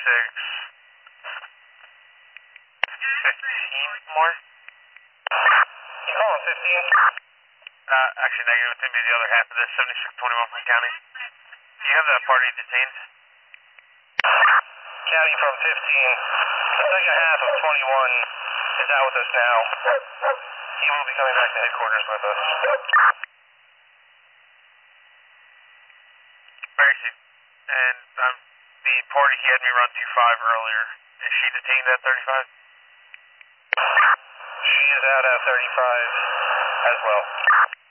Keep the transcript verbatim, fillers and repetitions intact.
six. fifteen more? You calling fifteen? Uh, actually, negative. It's going to be the other half of this, seventy-six twenty-one from county. Do you have that party detained? County from fifteen. The second half of twenty-one is out with us now. He will be coming back to headquarters with us. Where is he? And um, the party he had me run two five earlier. Is she detained at thirty-five? She is out at thirty-five as well.